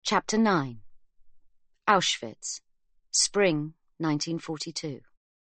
Chapter 9. Auschwitz, Spring 1942.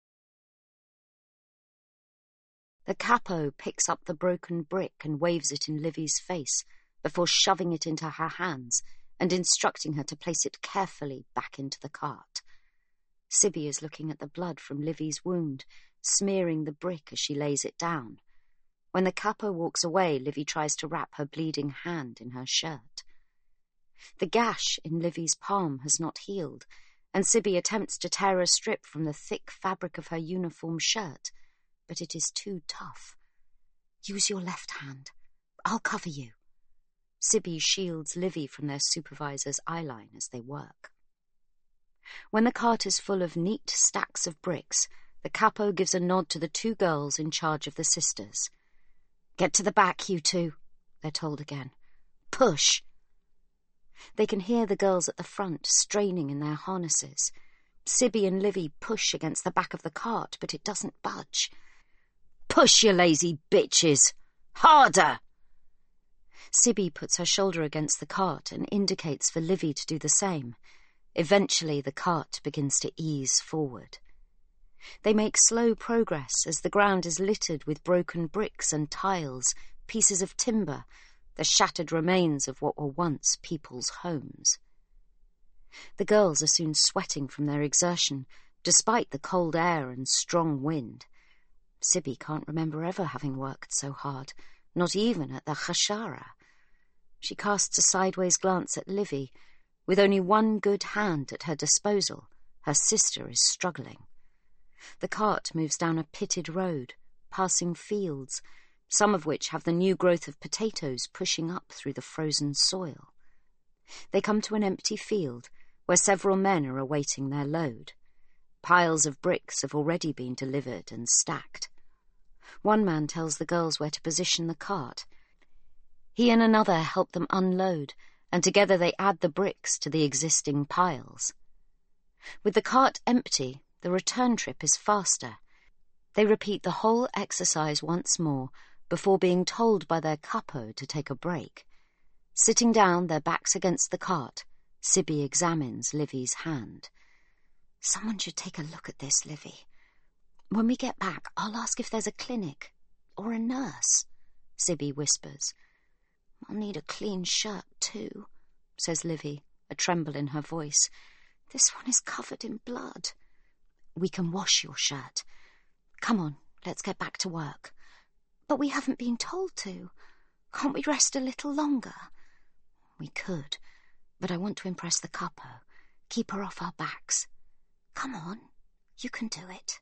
The capo picks up the broken brick and waves it in Livy's face before shoving it into her hands and instructing her to place it carefully back into the cart. Sibby is looking at the blood from Livy's wound, smearing the brick as she lays it down. When the capo walks away, Livy tries to wrap her bleeding hand in her shirt. The gash in Livy's palm has not healed, and Sibby attempts to tear a strip from the thick fabric of her uniform shirt, but it is too tough. "Use your left hand. I'll cover you." Sibby shields Livy from their supervisor's eyeline as they work. When the cart is full of neat stacks of bricks, the capo gives a nod to the two girls in charge of the sisters. "Get to the back, you two," they're told again. "Push!" They can hear the girls at the front straining in their harnesses. Sibby and Livy push against the back of the cart, but it doesn't budge. "Push, you lazy bitches! Harder!" Sibby puts her shoulder against the cart and indicates for Livy to do the same. Eventually, the cart begins to ease forward. They make slow progress as the ground is littered with broken bricks and tiles, pieces of timber, the shattered remains of what were once people's homes. The girls are soon sweating from their exertion, despite the cold air and strong wind. Sibby can't remember ever having worked so hard, not even at the Chashara. She casts a sideways glance at Livy. With only one good hand at her disposal, her sister is struggling. The cart moves down a pitted road, passing fields, some of which have the new growth of potatoes pushing up through the frozen soil. They come to an empty field where several men are awaiting their load. Piles of bricks have already been delivered and stacked. One man tells the girls where to position the cart. He and another help them unload, and together they add the bricks to the existing piles. With the cart empty, the return trip is faster. They repeat the whole exercise once more before being told by their capo to take a break. Sitting down, their backs against the cart, Sibby examines Livy's hand. "Someone should take a look at this, Livy. When we get back, I'll ask if there's a clinic or a nurse," Sibby whispers. "I'll need a clean shirt, too," says Livy, a tremble in her voice. "This one is covered in blood." "We can wash your shirt. Come on, let's get back to work." "But we haven't been told to. Can't we rest a little longer?" "We could, but I want to impress the capo. Keep her off our backs." "Come on, you can do it."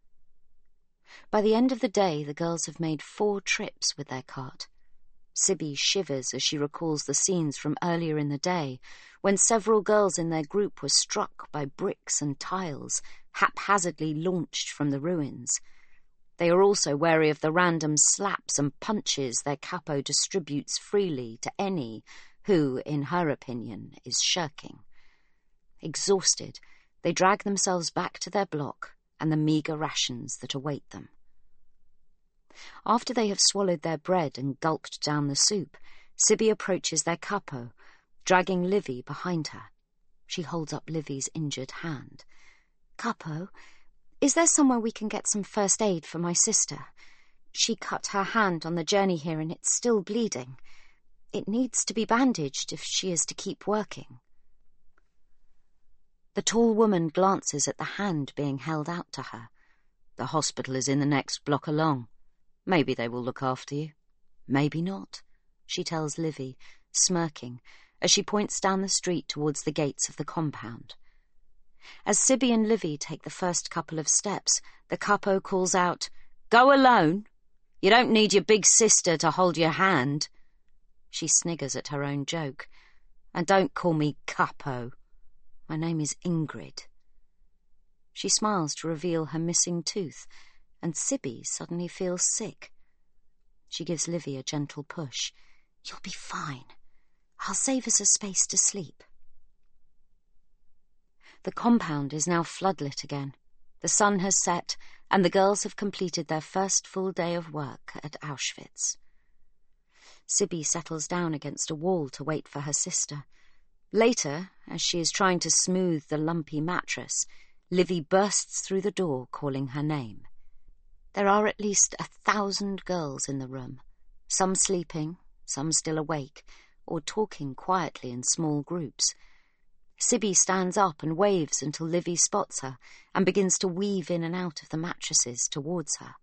By the end of the day, the girls have made 4 trips with their cart. Sibby shivers as she recalls the scenes from earlier in the day, when several girls in their group were struck by bricks and tiles, haphazardly launched from the ruins. They are also wary of the random slaps and punches their capo distributes freely to any who, in her opinion, is shirking. Exhausted, they drag themselves back to their block and the meagre rations that await them. After they have swallowed their bread and gulped down the soup, Sibby approaches their capo, dragging Livy behind her. She holds up Livy's injured hand. "Capo, is there somewhere we can get some first aid for my sister? She cut her hand on the journey here and it's still bleeding. It needs to be bandaged if she is to keep working." The tall woman glances at the hand being held out to her. "The hospital is in the next block along. Maybe they will look after you. Maybe not," she tells Livy, smirking, as she points down the street towards the gates of the compound. As Sibby and Livy take the first couple of steps, the capo calls out, "Go alone. You don't need your big sister to hold your hand." She sniggers at her own joke. "And don't call me capo. My name is Ingrid." She smiles to reveal her missing tooth, and Sibby suddenly feels sick. She gives Livy a gentle push. "You'll be fine. I'll save us a space to sleep." The compound is now floodlit again. The sun has set, and the girls have completed their first full day of work at Auschwitz. Sibby settles down against a wall to wait for her sister. Later, as she is trying to smooth the lumpy mattress, Livy bursts through the door calling her name. There are at least 1,000 girls in the room, some sleeping, some still awake, or talking quietly in small groups. Sibby stands up and waves until Livy spots her and begins to weave in and out of the mattresses towards her.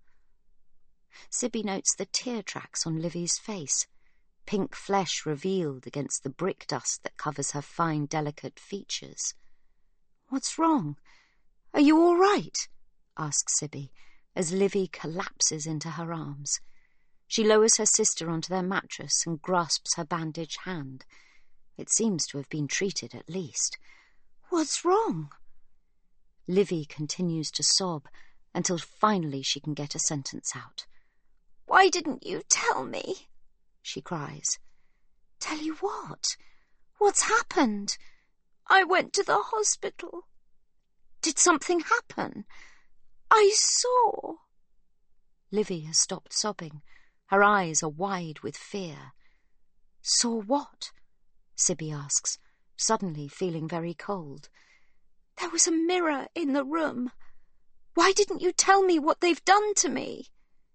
Sibby notes the tear tracks on Livy's face, pink flesh revealed against the brick dust that covers her fine, delicate features. "What's wrong? Are you all right?" asks Sibby, as Livy collapses into her arms. She lowers her sister onto their mattress and grasps her bandaged hand. It seems to have been treated at least. "What's wrong?" Livy continues to sob until finally she can get a sentence out. "Why didn't you tell me?" she cries. "Tell you what? What's happened?" "I went to the hospital." "Did something happen?" "I saw." Livy has stopped sobbing. Her eyes are wide with fear. "Saw what?" Sibby asks, suddenly feeling very cold. "There was a mirror in the room. Why didn't you tell me what they've done to me?"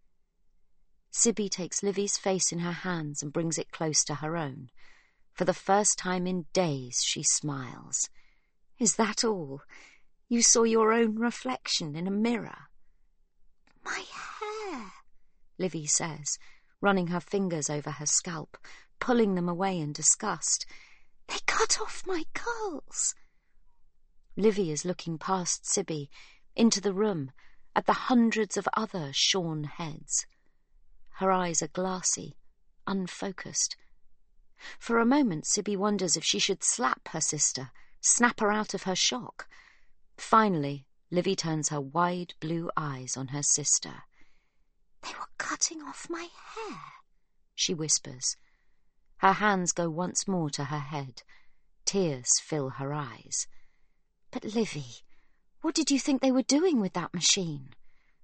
Sibby takes Livy's face in her hands and brings it close to her own. For the first time in days, she smiles. "Is that all? You saw your own reflection in a mirror?" "My hair," Livy says, running her fingers over her scalp, pulling them away in disgust. "They cut off my curls." Livy is looking past Sibby, into the room, at the hundreds of other shorn heads. Her eyes are glassy, unfocused. For a moment, Sibby wonders if she should slap her sister, snap her out of her shock. Finally, Livy turns her wide blue eyes on her sister. "They were cutting off my hair," she whispers. Her hands go once more to her head. Tears fill her eyes. "But Livy, what did you think they were doing with that machine?"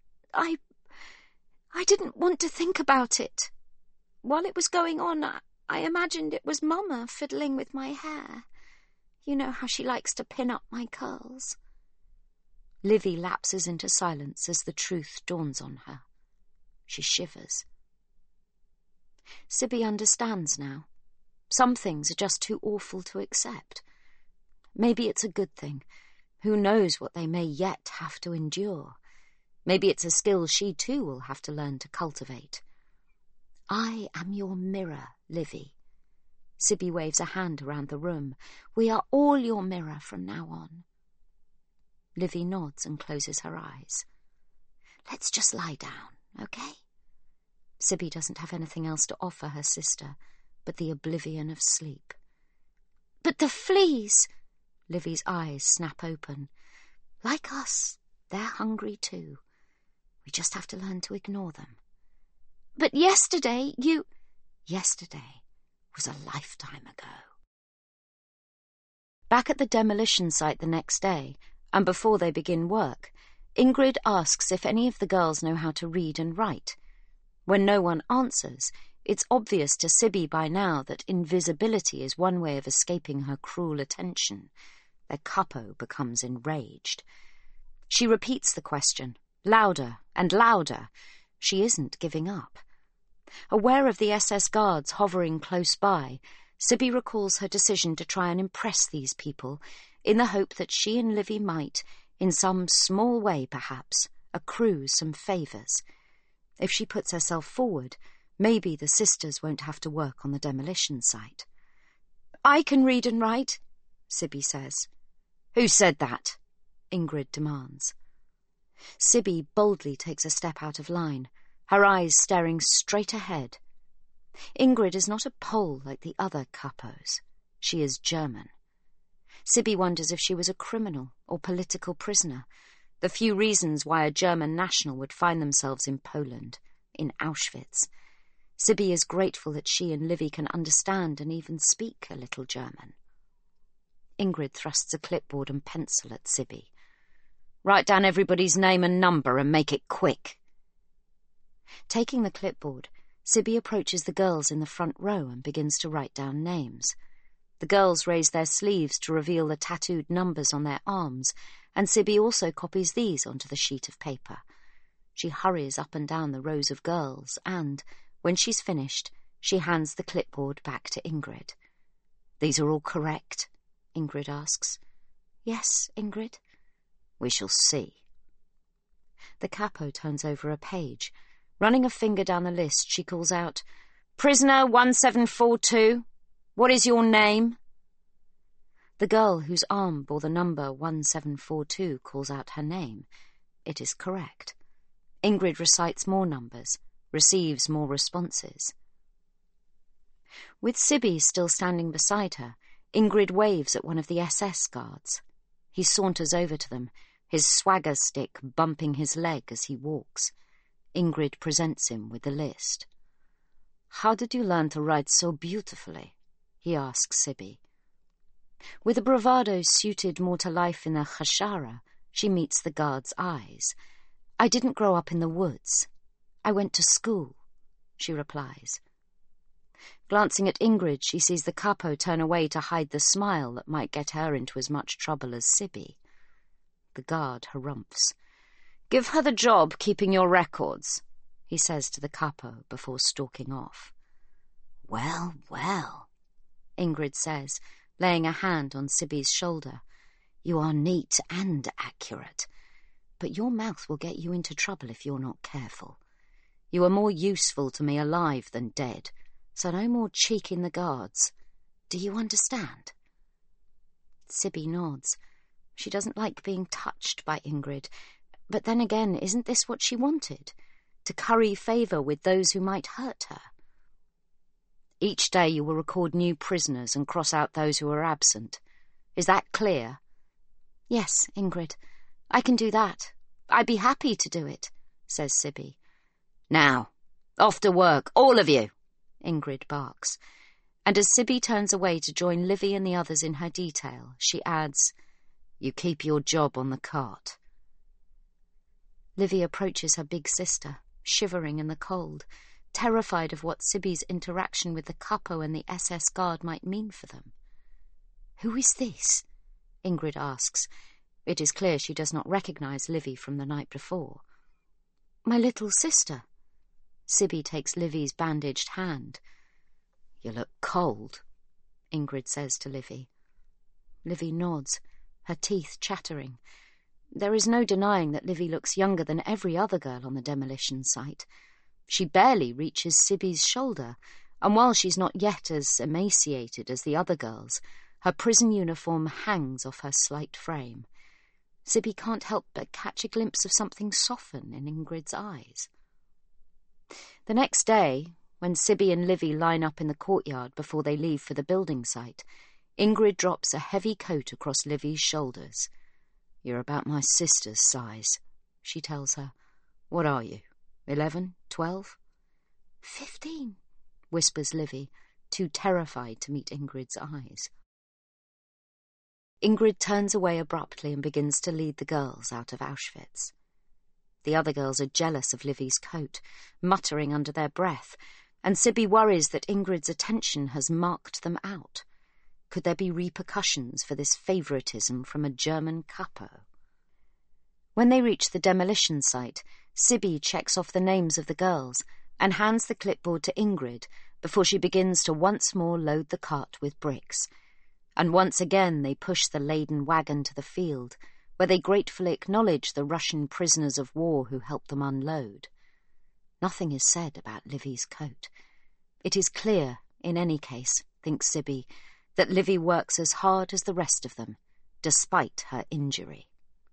I didn't want to think about it. While it was going on, I imagined it was Mama fiddling with my hair. You know how she likes to pin up my curls." Livy lapses into silence as the truth dawns on her. She shivers. Sibby understands now. Some things are just too awful to accept. Maybe it's a good thing. Who knows what they may yet have to endure. Maybe it's a skill she too will have to learn to cultivate. "I am your mirror, Livy." Sibby waves a hand around the room. "We are all your mirror from now on." Livy nods and closes her eyes. "Let's just lie down, okay?" Sibby doesn't have anything else to offer her sister but the oblivion of sleep. "But the fleas!" Livy's eyes snap open. "Like us, they're hungry too. We just have to learn to ignore them." "But yesterday you—" "Yesterday was a lifetime ago." Back at the demolition site the next day, and before they begin work, Ingrid asks if any of the girls know how to read and write. When no one answers, it's obvious to Sibby by now that invisibility is one way of escaping her cruel attention. Their capo becomes enraged. She repeats the question, louder and louder. She isn't giving up. Aware of the SS guards hovering close by, Sibby recalls her decision to try and impress these people, in the hope that she and Livy might, in some small way perhaps, accrue some favours. If she puts herself forward, maybe the sisters won't have to work on the demolition site. "I can read and write," Sibby says. "Who said that?" Ingrid demands. Sibby boldly takes a step out of line, her eyes staring straight ahead. Ingrid is not a Pole like the other capos. She is German. Sibby wonders if she was a criminal or political prisoner, the few reasons why a German national would find themselves in Poland, in Auschwitz. Sibby is grateful that she and Livy can understand and even speak a little German. Ingrid thrusts a clipboard and pencil at Sibby. "Write down everybody's name and number and make it quick." Taking the clipboard, Sibby approaches the girls in the front row and begins to write down names. The girls raise their sleeves to reveal the tattooed numbers on their arms, and Sibby also copies these onto the sheet of paper. She hurries up and down the rows of girls and, when she's finished, she hands the clipboard back to Ingrid. "These are all correct?" Ingrid asks. "Yes, Ingrid." "We shall see." The capo turns over a page. Running a finger down the list, she calls out, "Prisoner 1742, what is your name?" The girl whose arm bore the number 1742 calls out her name. It is correct. Ingrid recites more numbers, receives more responses. With Sibby still standing beside her, Ingrid waves at one of the SS guards. He saunters over to them, his swagger stick bumping his leg as he walks. Ingrid presents him with the list. "How did you learn to write so beautifully?" he asks Sibby. With a bravado suited more to life in the Khashara, she meets the guard's eyes. "I didn't grow up in the woods. I went to school," she replies. Glancing at Ingrid, she sees the capo turn away to hide the smile that might get her into as much trouble as Sibby. The guard harumphs. "Give her the job keeping your records," he says to the capo before stalking off. "Well, well," Ingrid says, laying a hand on Sibby's shoulder. "You are neat and accurate, but your mouth will get you into trouble if you're not careful. You are more useful to me alive than dead, so no more cheeking the guards. Do you understand?" Sibby nods. She doesn't like being touched by Ingrid, but then again, isn't this what she wanted? To curry favour with those who might hurt her? "Each day you will record new prisoners and cross out those who are absent. Is that clear?" "Yes, Ingrid. I can do that. I'd be happy to do it," says Sibby. "Now, off to work, all of you," Ingrid barks. And as Sibby turns away to join Livy and the others in her detail, she adds, "You keep your job on the cart." Livy approaches her big sister, shivering in the cold, terrified of what Sibby's interaction with the capo and the SS guard might mean for them. "Who is this?" Ingrid asks. It is clear she does not recognize Livy from the night before. "My little sister." Sibby takes Livy's bandaged hand. "You look cold," Ingrid says to Livy. Livy nods, her teeth chattering. There is no denying that Livy looks younger than every other girl on the demolition site. She barely reaches Sibby's shoulder, and while she's not yet as emaciated as the other girls, her prison uniform hangs off her slight frame. Sibby can't help but catch a glimpse of something soften in Ingrid's eyes. The next day, when Sibby and Livy line up in the courtyard before they leave for the building site, Ingrid drops a heavy coat across Livy's shoulders. "You're about my sister's size," she tells her. "What are you, 11, 12? 15, whispers Livy, too terrified to meet Ingrid's eyes. Ingrid turns away abruptly and begins to lead the girls out of Auschwitz. The other girls are jealous of Livy's coat, muttering under their breath, and Sibby worries that Ingrid's attention has marked them out. Could there be repercussions for this favouritism from a German capo? When they reach the demolition site, Sibby checks off the names of the girls and hands the clipboard to Ingrid before she begins to once more load the cart with bricks. And once again they push the laden wagon to the field, where they gratefully acknowledge the Russian prisoners of war who helped them unload. Nothing is said about Livy's coat. It is clear, in any case, thinks Sibby, that Livy works as hard as the rest of them, despite her injury.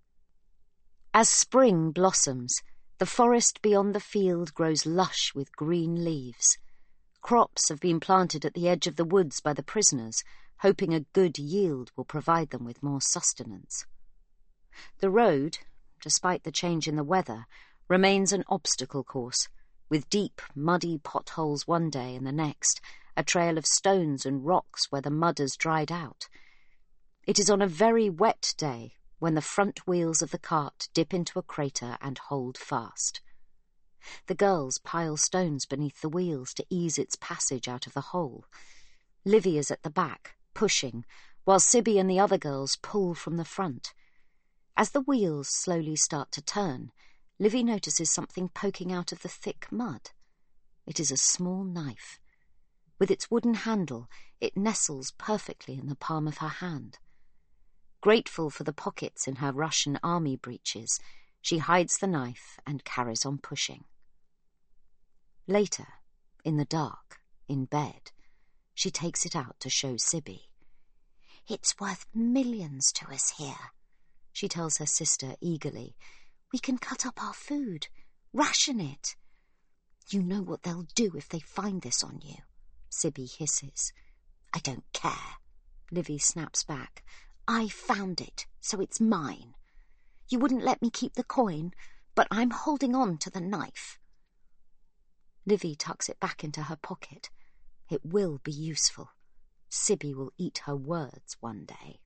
As spring blossoms, the forest beyond the field grows lush with green leaves. Crops have been planted at the edge of the woods by the prisoners, hoping a good yield will provide them with more sustenance. The road, despite the change in the weather, remains an obstacle course, with deep, muddy potholes one day and the next, a trail of stones and rocks where the mud has dried out. It is on a very wet day when the front wheels of the cart dip into a crater and hold fast. The girls pile stones beneath the wheels to ease its passage out of the hole. Livy is at the back, pushing, while Sibby and the other girls pull from the front. As the wheels slowly start to turn, Livy notices something poking out of the thick mud. It is a small knife. With its wooden handle, it nestles perfectly in the palm of her hand. Grateful for the pockets in her Russian army breeches, she hides the knife and carries on pushing. Later, in the dark, in bed, she takes it out to show Sibby. "It's worth millions to us here," she tells her sister eagerly. "We can cut up our food, ration it." "You know what they'll do if they find this on you," Sibby hisses. "I don't care," Livy snaps back. "I found it, so it's mine. You wouldn't let me keep the coin, but I'm holding on to the knife." Livy tucks it back into her pocket. It will be useful. Sibby will eat her words one day.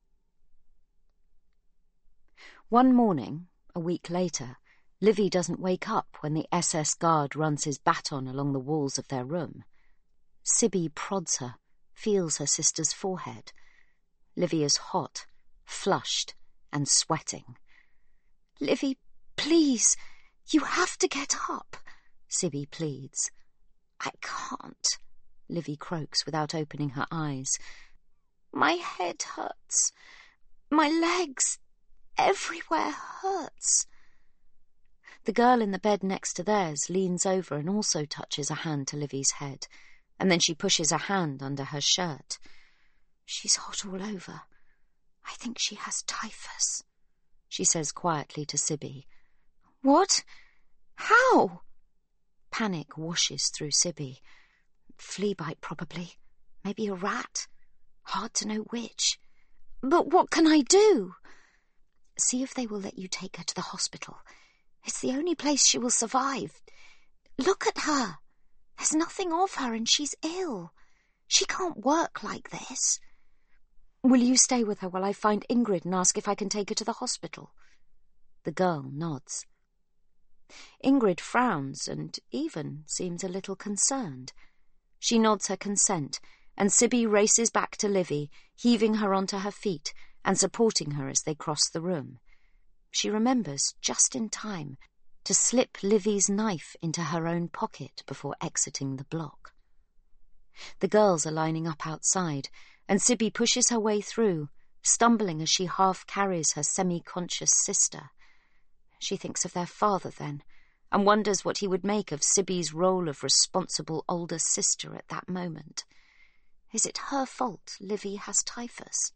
One morning, a week later, Livy doesn't wake up when the SS guard runs his baton along the walls of their room. Sibby prods her, feels her sister's forehead. Livy is hot, flushed, and sweating. "Livy, please, you have to get up," Sibby pleads. "I can't," Livy croaks without opening her eyes. "My head hurts. My legs, everywhere hurts." The girl in the bed next to theirs leans over and also touches a hand to Livy's head, and then she pushes a hand under her shirt. "She's hot all over. I think she has typhus," she says quietly to Sibby. "What? How?" Panic washes through Sibby. "Flea bite, probably. Maybe a rat. Hard to know which." "But what can I do?" "See if they will let you take her to the hospital. It's the only place she will survive. Look at her. There's nothing of her and she's ill. She can't work like this." "Will you stay with her while I find Ingrid and ask if I can take her to the hospital?" The girl nods. Ingrid frowns and even seems a little concerned. She nods her consent, and Sibby races back to Livy, heaving her onto her feet and supporting her as they cross the room. She remembers, just in time, to slip Livy's knife into her own pocket before exiting the block. The girls are lining up outside, and Sibby pushes her way through, stumbling as she half carries her semi-conscious sister. She thinks of their father then, and wonders what he would make of Sibby's role of responsible older sister at that moment. Is it her fault Livy has typhus?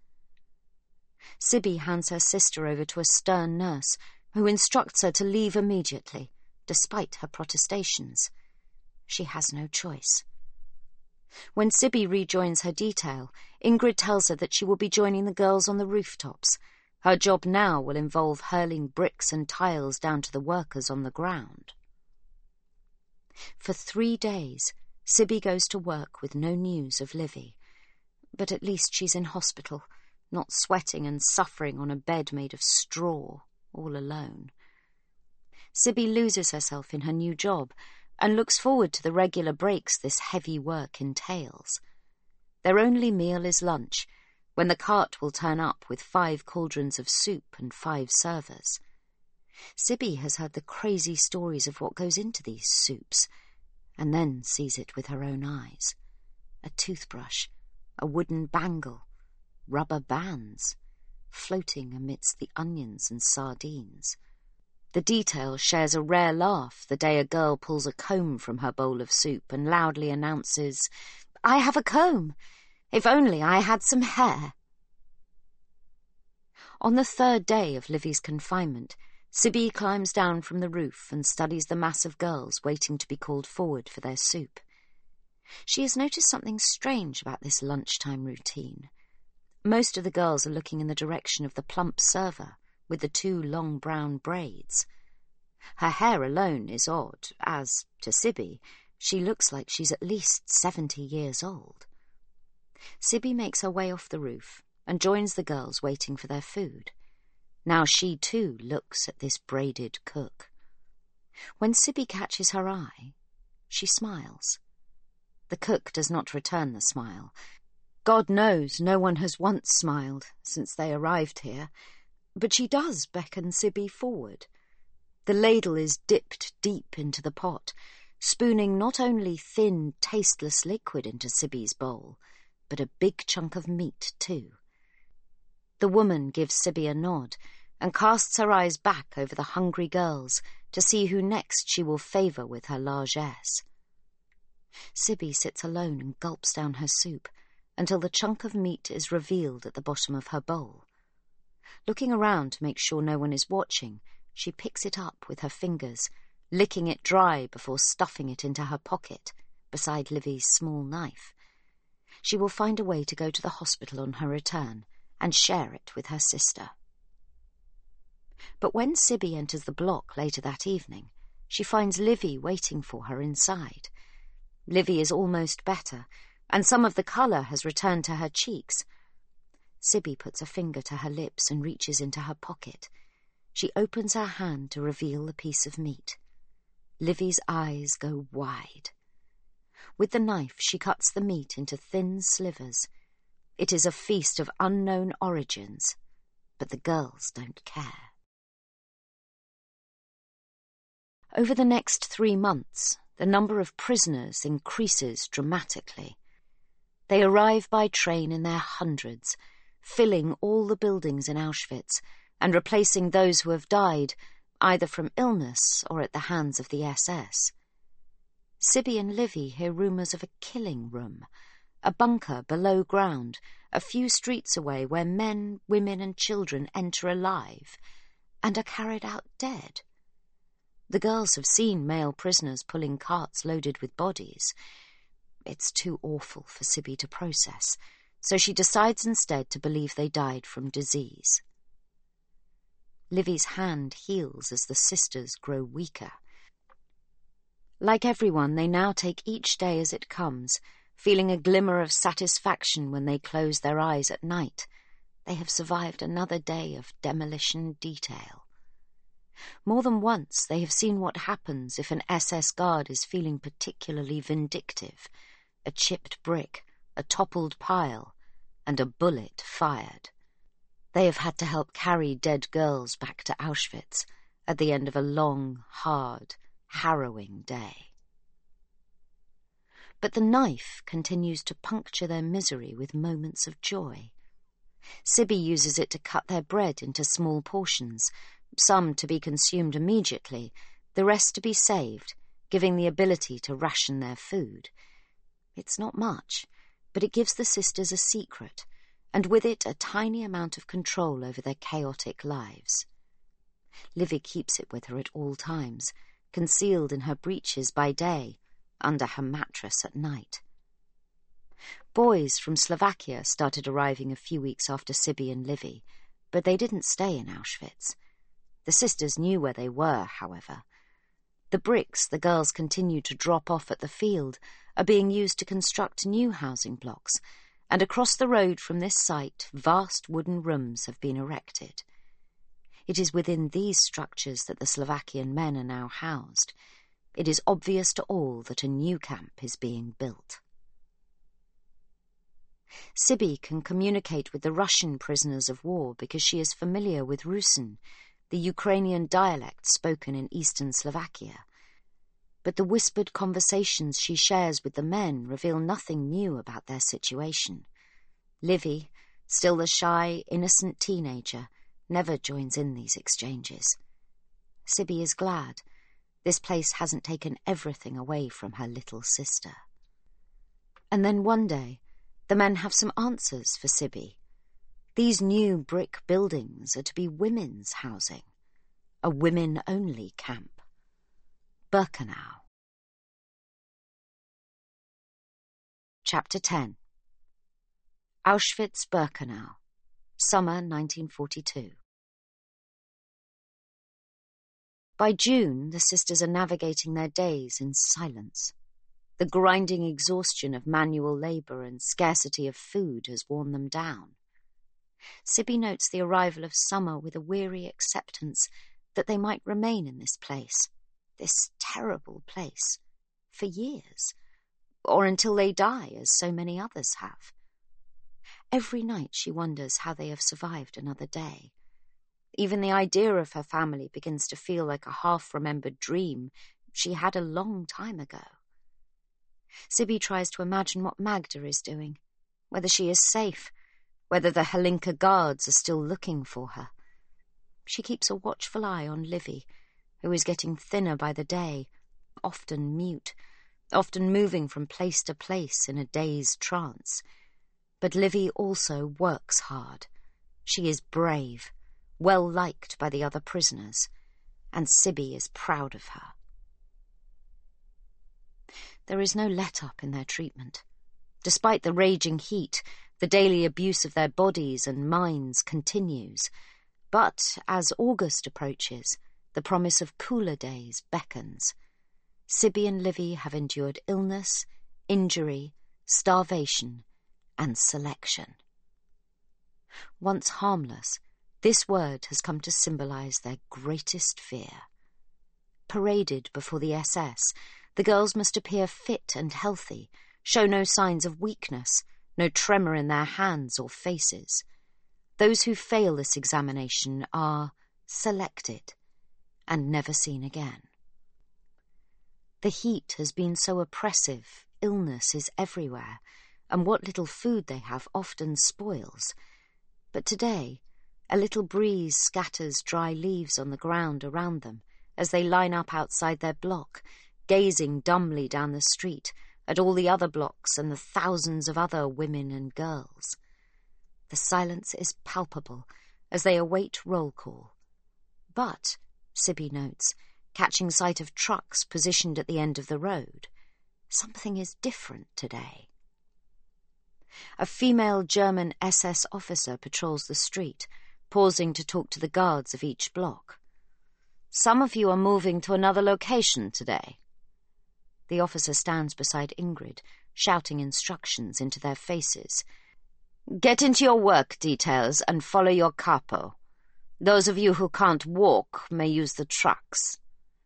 Sibby hands her sister over to a stern nurse, who instructs her to leave immediately, despite her protestations. She has no choice. When Sibby rejoins her detail, Ingrid tells her that she will be joining the girls on the rooftops. Her job now will involve hurling bricks and tiles down to the workers on the ground. For 3 days, Sibby goes to work with no news of Livy. But at least she's in hospital, not sweating and suffering on a bed made of straw, all alone. Sibby loses herself in her new job and looks forward to the regular breaks this heavy work entails. Their only meal is lunch, when the cart will turn up with 5 cauldrons of soup and 5 servers. Sibby has heard the crazy stories of what goes into these soups, and then sees it with her own eyes. A toothbrush, a wooden bangle, rubber bands, floating amidst the onions and sardines. The detail shares a rare laugh the day a girl pulls a comb from her bowl of soup and loudly announces, "I have a comb! If only I had some hair!" On the 3rd day of Livy's confinement, Sibby climbs down from the roof and studies the mass of girls waiting to be called forward for their soup. She has noticed something strange about this lunchtime routine. Most of the girls are looking in the direction of the plump server with the 2 long brown braids. Her hair alone is odd, as, to Sibby, she looks like she's at least 70 years old. Sibby makes her way off the roof and joins the girls waiting for their food. Now she too looks at this braided cook. When Sibby catches her eye, she smiles. The cook does not return the smile. God knows no one has once smiled since they arrived here, but she does beckon Sibby forward. The ladle is dipped deep into the pot, spooning not only thin, tasteless liquid into Sibby's bowl, but a big chunk of meat too. The woman gives Sibby a nod and casts her eyes back over the hungry girls to see who next she will favour with her largesse. Sibby sits alone and gulps down her soup until the chunk of meat is revealed at the bottom of her bowl. Looking around to make sure no one is watching, she picks it up with her fingers, licking it dry before stuffing it into her pocket, beside Livy's small knife. She will find a way to go to the hospital on her return and share it with her sister. But when Sibby enters the block later that evening, she finds Livy waiting for her inside. Livy is almost better, and some of the colour has returned to her cheeks. Sibby puts a finger to her lips and reaches into her pocket. She opens her hand to reveal the piece of meat. Livy's eyes go wide. With the knife, she cuts the meat into thin slivers. It is a feast of unknown origins, but the girls don't care. Over the next 3 months, the number of prisoners increases dramatically. They arrive by train in their hundreds, filling all the buildings in Auschwitz and replacing those who have died, either from illness or at the hands of the SS. Sibby and Livy hear rumours of a killing room, a bunker below ground, a few streets away where men, women and children enter alive and are carried out dead. The girls have seen male prisoners pulling carts loaded with bodies. It's too awful for Sibby to process, so she decides instead to believe they died from disease. Livy's hand heals as the sisters grow weaker. Like everyone, they now take each day as it comes, feeling a glimmer of satisfaction when they close their eyes at night. They have survived another day of demolition detail. More than once they have seen what happens if an SS guard is feeling particularly vindictive: a chipped brick, a toppled pile, and a bullet fired. They have had to help carry dead girls back to Auschwitz at the end of a long, hard, harrowing day. But the knife continues to puncture their misery with moments of joy. Sibby uses it to cut their bread into small portions, some to be consumed immediately, the rest to be saved, giving the ability to ration their food. It's not much, but it gives the sisters a secret, and with it a tiny amount of control over their chaotic lives. Livy keeps it with her at all times, concealed in her breeches by day, under her mattress at night. Boys from Slovakia started arriving a few weeks after Sibby and Livy, but they didn't stay in Auschwitz. The sisters knew where they were, however. The bricks the girls continue to drop off at the field are being used to construct new housing blocks, and across the road from this site vast wooden rooms have been erected. It is within these structures that the Slovakian men are now housed. It is obvious to all that a new camp is being built. Sibby can communicate with the Russian prisoners of war because she is familiar with Rusin, the Ukrainian dialect spoken in eastern Slovakia. But the whispered conversations she shares with the men reveal nothing new about their situation. Livy, still the shy, innocent teenager, never joins in these exchanges. Sibby is glad. This place hasn't taken everything away from her little sister. And then one day, the men have some answers for Sibby. These new brick buildings are to be women's housing, a women-only camp. Birkenau. Chapter 10. Auschwitz-Birkenau, summer 1942. By June, the sisters are navigating their days in silence. The grinding exhaustion of manual labour and scarcity of food has worn them down. Sibby notes the arrival of summer with a weary acceptance that they might remain in this place, this terrible place, for years, or until they die, as so many others have. Every night she wonders how they have survived another day. Even the idea of her family begins to feel like a half-remembered dream she had a long time ago. Sibby tries to imagine what Magda is doing, whether she is safe, whether the Helinka guards are still looking for her. She keeps a watchful eye on Livy, who is getting thinner by the day, often mute, often moving from place to place in a dazed trance. But Livy also works hard. She is brave, well liked by the other prisoners, and Sibby is proud of her. There is no let-up in their treatment. Despite the raging heat, the daily abuse of their bodies and minds continues. But as August approaches, the promise of cooler days beckons. Sibby and Livy have endured illness, injury, starvation, and selection. Once harmless, this word has come to symbolize their greatest fear. Paraded before the SS, the girls must appear fit and healthy, show no signs of weakness, no tremor in their hands or faces. Those who fail this examination are selected and never seen again. The heat has been so oppressive, illness is everywhere, and what little food they have often spoils. But today, a little breeze scatters dry leaves on the ground around them as they line up outside their block, gazing dumbly down the street at all the other blocks and the thousands of other women and girls. The silence is palpable as they await roll call. But, Sibby notes, catching sight of trucks positioned at the end of the road, something is different today. A female German SS officer patrols the street, pausing to talk to the guards of each block. "Some of you are moving to another location today." The officer stands beside Ingrid, shouting instructions into their faces. "Get into your work details and follow your capo. Those of you who can't walk may use the trucks."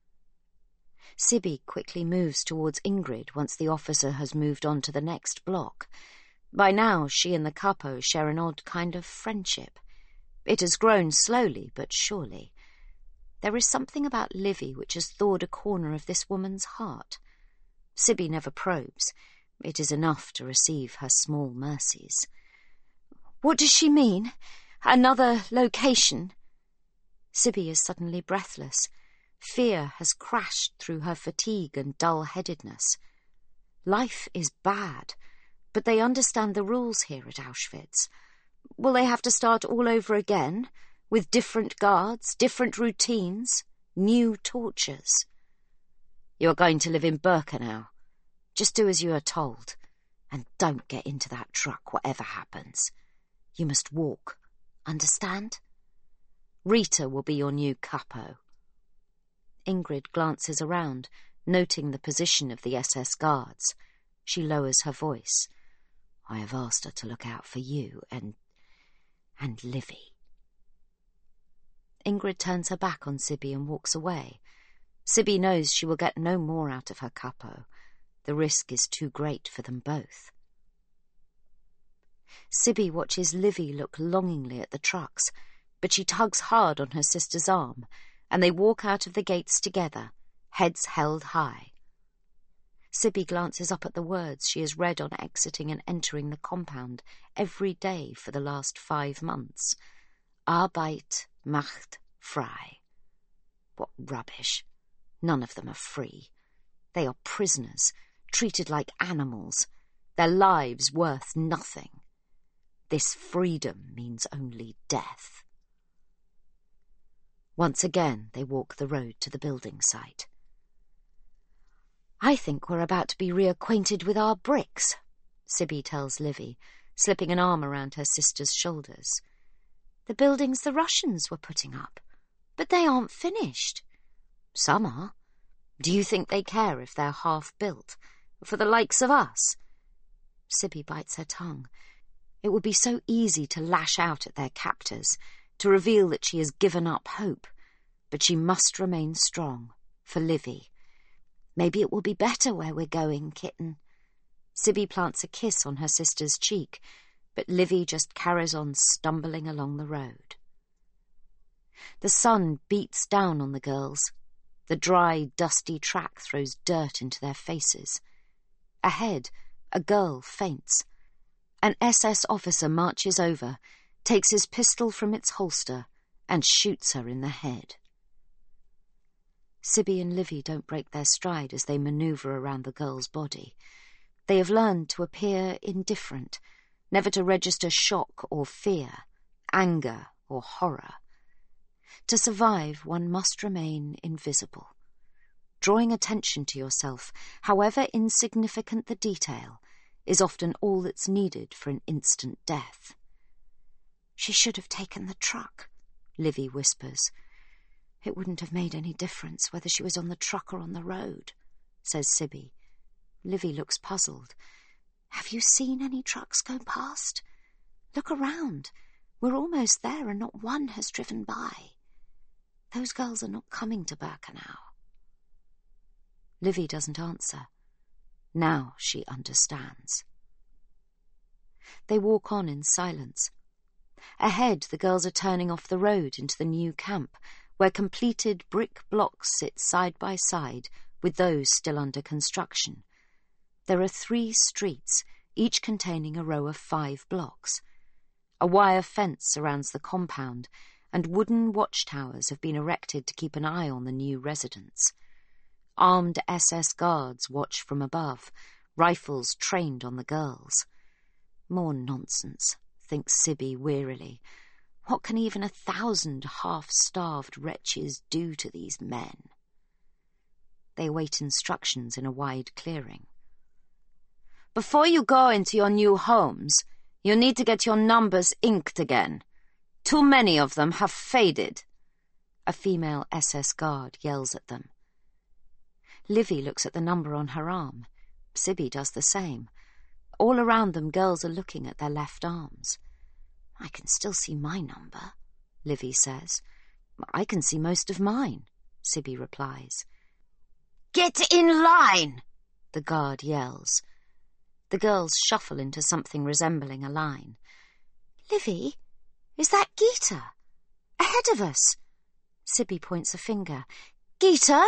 Sibby quickly moves towards Ingrid once the officer has moved on to the next block. By now, she and the capo share an odd kind of friendship. It has grown slowly but surely. There is something about Livy which has thawed a corner of this woman's heart. Sibby never probes. It is enough to receive her small mercies. "What does she mean? Another location?" Sibby is suddenly breathless. Fear has crashed through her fatigue and dull-headedness. Life is bad, but they understand the rules here at Auschwitz. Will they have to start all over again, with different guards, different routines, new tortures? "You are going to live in Birkenau. Just do as you are told, and don't get into that truck whatever happens. You must walk, understand? Rita will be your new capo." Ingrid glances around, noting the position of the SS guards. She lowers her voice. "I have asked her to look out for you and Livy." Ingrid turns her back on Sibby and walks away. Sibby knows she will get no more out of her capo. The risk is too great for them both. Sibby watches Livy look longingly at the trucks, but she tugs hard on her sister's arm, and they walk out of the gates together, heads held high. Sibby glances up at the words she has read on exiting and entering the compound every day for the last 5 months. Arbeit macht frei. What rubbish. None of them are free. They are prisoners, treated like animals, their lives worth nothing. This freedom means only death. Once again they walk the road to the building site. "I think we're about to be reacquainted with our bricks," Sibby tells Livy, slipping an arm around her sister's shoulders. "The buildings the Russians were putting up, but they aren't finished." "Some are. Do you think they care if they're half-built? For the likes of us?" Sibby bites her tongue. It would be so easy to lash out at their captors, to reveal that she has given up hope, but she must remain strong, for Livy. "Maybe it will be better where we're going, kitten." Sibby plants a kiss on her sister's cheek, but Livy just carries on stumbling along the road. The sun beats down on the girls. The dry, dusty track throws dirt into their faces. Ahead, a girl faints. An SS officer marches over, takes his pistol from its holster, and shoots her in the head. Sibby and Livy don't break their stride as they maneuver around the girl's body. They have learned to appear indifferent, never to register shock or fear, anger or horror. To survive, one must remain invisible. Drawing attention to yourself, however insignificant the detail, is often all that's needed for an instant death. "She should have taken the truck," Livy whispers. "It wouldn't have made any difference whether she was on the truck or on the road," says Sibby. Livy looks puzzled. "Have you seen any trucks go past? Look around. We're almost there and not one has driven by. Those girls are not coming to Birkenau." Livy doesn't answer. Now she understands. They walk on in silence. Ahead, the girls are turning off the road into the new camp, where completed brick blocks sit side by side with those still under construction. There are 3 streets, each containing a row of 5 blocks. A wire fence surrounds the compound, and wooden watchtowers have been erected to keep an eye on the new residents. Armed SS guards watch from above, rifles trained on the girls. More nonsense, thinks Sibby wearily. What can even 1,000 half-starved wretches do to these men? They await instructions in a wide clearing. "Before you go into your new homes, you need to get your numbers inked again. Too many of them have faded," a female SS guard yells at them. Livy looks at the number on her arm. Sibby does the same. All around them, girls are looking at their left arms. "I can still see my number," Livy says. "I can see most of mine," Sibby replies. "Get in line!" the guard yells. The girls shuffle into something resembling a line. "Livy, is that Gita? Ahead of us!" Sibby points a finger. "Gita!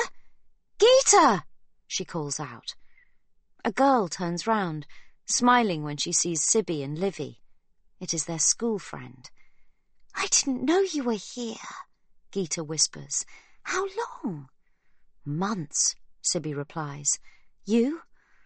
Gita!" she calls out. A girl turns round, smiling when she sees Sibby and Livy. It is their school friend. "I didn't know you were here," Gita whispers. "How long?" "Months," Sibby replies. "You?"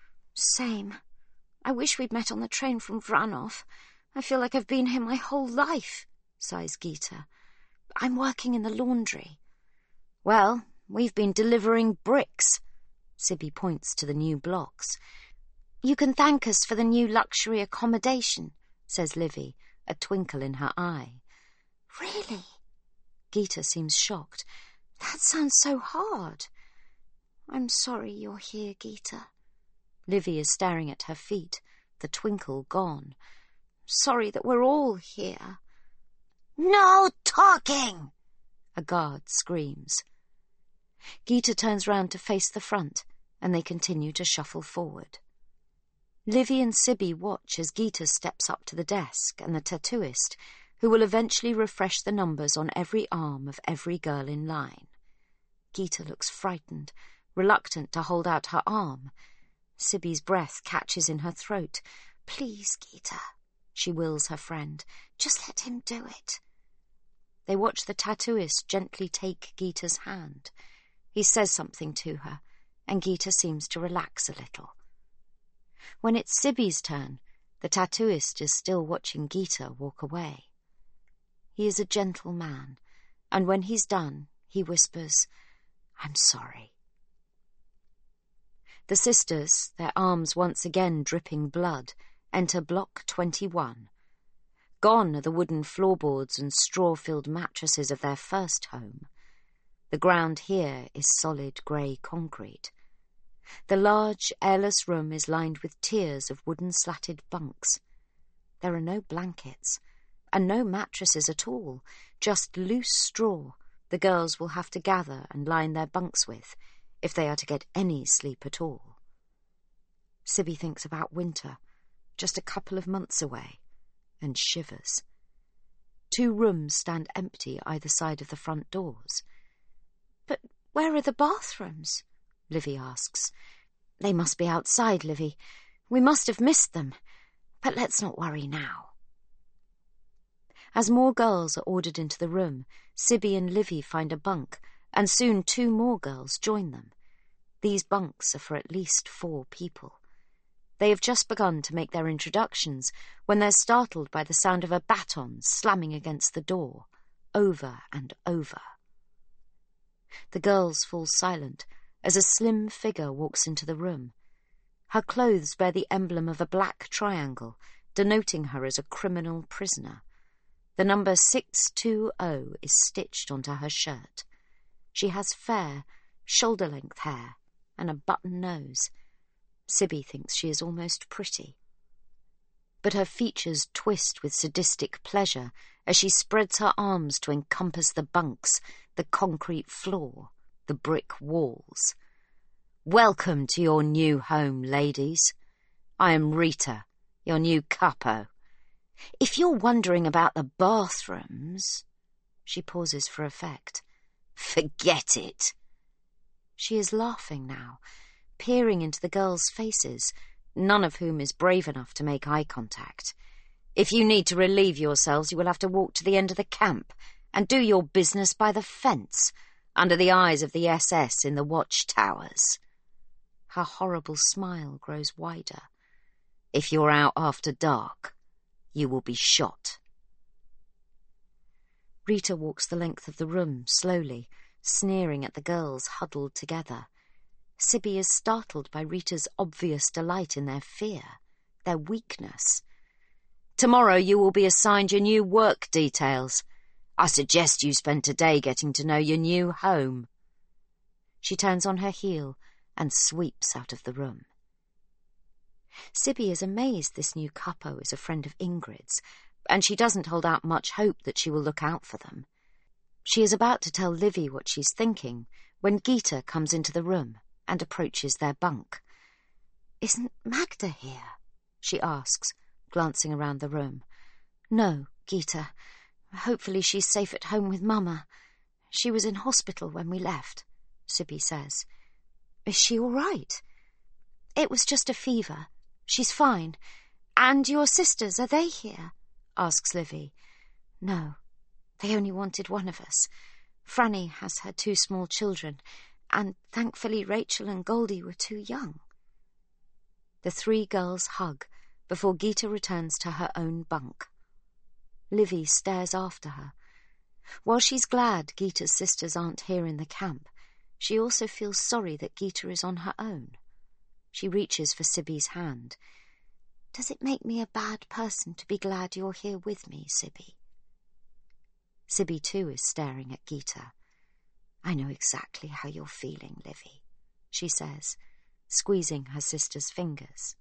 "Same. I wish we'd met on the train from Vranov. I feel like I've been here my whole life," sighs Gita. "I'm working in the laundry." "Well, we've been delivering bricks." Sibby points to the new blocks. "You can thank us for the new luxury accommodation," says Livy, a twinkle in her eye. "Really?" Gita seems shocked. "That sounds so hard." "I'm sorry you're here, Gita." Livy is staring at her feet, the twinkle gone. "Sorry that we're all here." "No talking!" a guard screams. Gita turns round to face the front, and they continue to shuffle forward. Livy and Sibby watch as Gita steps up to the desk and the tattooist, who will eventually refresh the numbers on every arm of every girl in line. Gita looks frightened, reluctant to hold out her arm. Sibby's breath catches in her throat. "Please, Gita," she wills her friend. "Just let him do it." They watch the tattooist gently take Gita's hand. He says something to her, and Gita seems to relax a little. When it's Sibby's turn, the tattooist is still watching Gita walk away. He is a gentle man, and when he's done, he whispers, "I'm sorry." The sisters, their arms once again dripping blood, enter Block 21. Gone are the wooden floorboards and straw-filled mattresses of their first home. The ground here is solid grey concrete. The large, airless room is lined with tiers of wooden slatted bunks. There are no blankets, and no mattresses at all, just loose straw the girls will have to gather and line their bunks with, if they are to get any sleep at all. Sibby thinks about winter, just a couple of months away, and shivers. 2 rooms stand empty either side of the front doors. "But where are the bathrooms?" Livy asks. "They must be outside, Livy. We must have missed them. But let's not worry now." As more girls are ordered into the room, Sibby and Livy find a bunk, and soon 2 more girls join them. These bunks are for at least 4 people. They have just begun to make their introductions when they're startled by the sound of a baton slamming against the door, over and over. The girls fall silent as a slim figure walks into the room. Her clothes bear the emblem of a black triangle, denoting her as a criminal prisoner. The number 620 is stitched onto her shirt. She has fair, shoulder-length hair and a button nose. Sibby thinks she is almost pretty. But her features twist with sadistic pleasure as she spreads her arms to encompass the bunks, the concrete floor, the brick walls. "Welcome to your new home, ladies. I am Rita, your new capo. If you're wondering about the bathrooms..." She pauses for effect. "Forget it." She is laughing now, peering into the girls' faces, none of whom is brave enough to make eye contact. "If you need to relieve yourselves, you will have to walk to the end of the camp and do your business by the fence, under the eyes of the SS in the watchtowers." Her horrible smile grows wider. "If you're out after dark, you will be shot." Rita walks the length of the room, slowly, sneering at the girls huddled together. Sibby is startled by Rita's obvious delight in their fear, their weakness. "Tomorrow you will be assigned your new work details. I suggest you spend today getting to know your new home." She turns on her heel and sweeps out of the room. Sibby is amazed this new capo is a friend of Ingrid's, and she doesn't hold out much hope that she will look out for them. She is about to tell Livy what she's thinking when Gita comes into the room and approaches their bunk. "Isn't Magda here?" she asks, glancing around the room. "No, Gita. Hopefully she's safe at home with Mama. She was in hospital when we left," Sibby says. "Is she all right?" "It was just a fever. She's fine. And your sisters, are they here?" asks Livy. "No, they only wanted one of us. Franny has her 2 small children, and thankfully Rachel and Goldie were too young." The 3 girls hug before Gita returns to her own bunk. Livy stares after her. While she's glad Gita's sisters aren't here in the camp, she also feels sorry that Gita is on her own. She reaches for Sibby's hand. "Does it make me a bad person to be glad you're here with me, Sibby?" Sibby too is staring at Gita. "I know exactly how you're feeling, Livy," she says, squeezing her sister's fingers.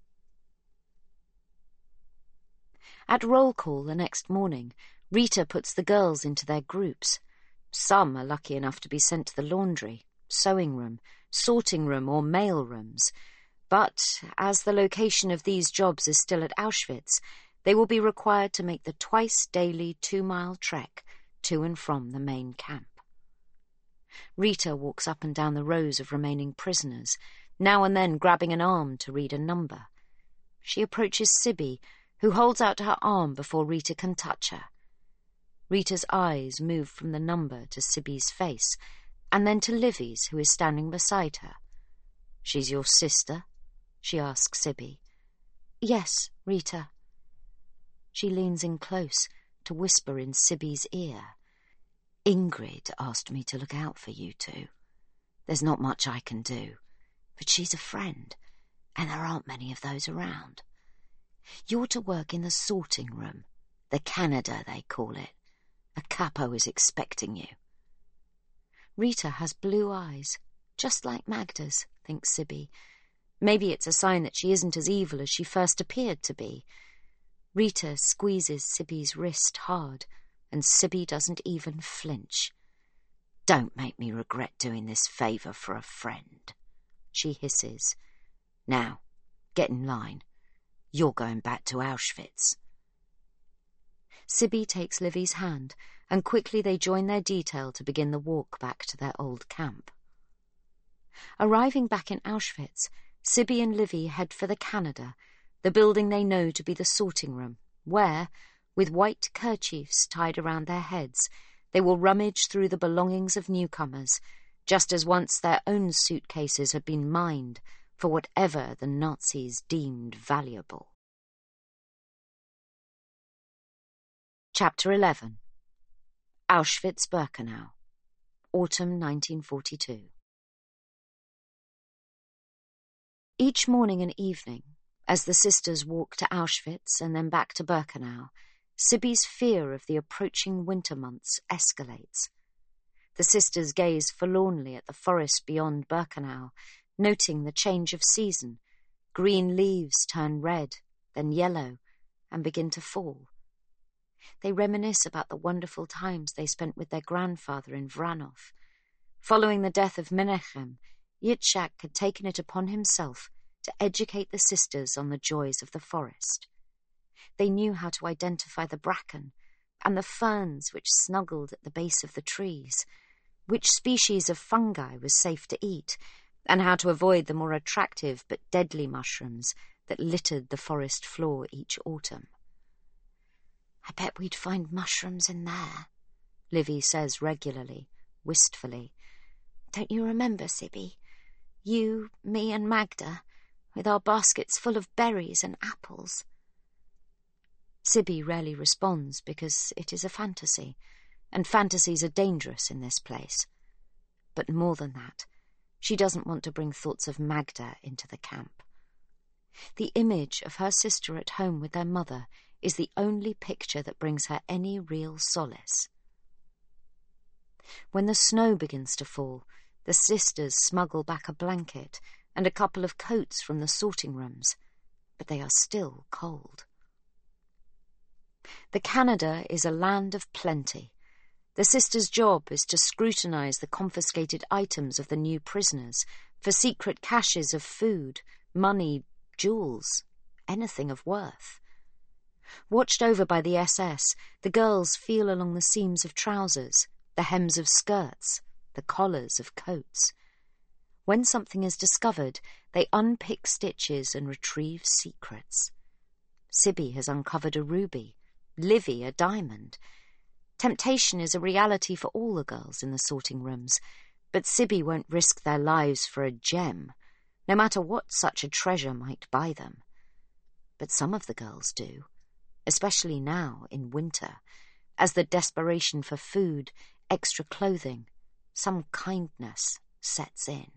At roll call the next morning, Rita puts the girls into their groups. Some are lucky enough to be sent to the laundry, sewing room, sorting room or mail rooms. But as the location of these jobs is still at Auschwitz, they will be required to make the twice-daily 2-mile trek to and from the main camp. Rita walks up and down the rows of remaining prisoners, now and then grabbing an arm to read a number. She approaches Sibby, who holds out her arm before Rita can touch her. Rita's eyes move from the number to Sibby's face, and then to Livy's, who is standing beside her. "She's your sister?" she asks Sibby. "Yes, Rita." She leans in close to whisper in Sibby's ear. "Ingrid asked me to look out for you 2. There's not much I can do, but she's a friend, and there aren't many of those around. You're to work in the sorting room, the Canada they call it. A capo is expecting you." Rita has blue eyes, just like Magda's, thinks Sibby. Maybe it's a sign that she isn't as evil as she first appeared to be. Rita squeezes Sibby's wrist hard, and Sibby doesn't even flinch. "Don't make me regret doing this favour for a friend," she hisses. "Now, get in line. You're going back to Auschwitz." Sibby takes Livy's hand, and quickly they join their detail to begin the walk back to their old camp. Arriving back in Auschwitz, Sibby and Livy head for the Canada, the building they know to be the sorting room, where, with white kerchiefs tied around their heads, they will rummage through the belongings of newcomers, just as once their own suitcases had been mined for whatever the Nazis deemed valuable. Chapter 11. Auschwitz-Birkenau, Autumn 1942. Each morning and evening, as the sisters walk to Auschwitz and then back to Birkenau, Sibby's fear of the approaching winter months escalates. The sisters gaze forlornly at the forest beyond Birkenau, noting the change of season. Green leaves turn red, then yellow, and begin to fall. They reminisce about the wonderful times they spent with their grandfather in Vranov. Following the death of Menachem, Yitzhak had taken it upon himself to educate the sisters on the joys of the forest. They knew how to identify the bracken and the ferns which snuggled at the base of the trees, which species of fungi was safe to eat, and how to avoid the more attractive but deadly mushrooms that littered the forest floor each autumn. "I bet we'd find mushrooms in there," Livy says regularly, wistfully. "Don't you remember, Sibby? You, me and Magda, with our baskets full of berries and apples." Sibby rarely responds because it is a fantasy, and fantasies are dangerous in this place. But more than that, she doesn't want to bring thoughts of Magda into the camp. The image of her sister at home with their mother is the only picture that brings her any real solace. When the snow begins to fall, the sisters smuggle back a blanket and a couple of coats from the sorting rooms, but they are still cold. The Canada is a land of plenty. The sisters' job is to scrutinize the confiscated items of the new prisoners for secret caches of food, money, jewels, anything of worth. Watched over by the SS, the girls feel along the seams of trousers, the hems of skirts, the collars of coats. When something is discovered, they unpick stitches and retrieve secrets. Sibby has uncovered a ruby, Livy a diamond. Temptation is a reality for all the girls in the sorting rooms, but Sibby won't risk their lives for a gem, no matter what such a treasure might buy them. But some of the girls do, especially now in winter, as the desperation for food, extra clothing, some kindness sets in.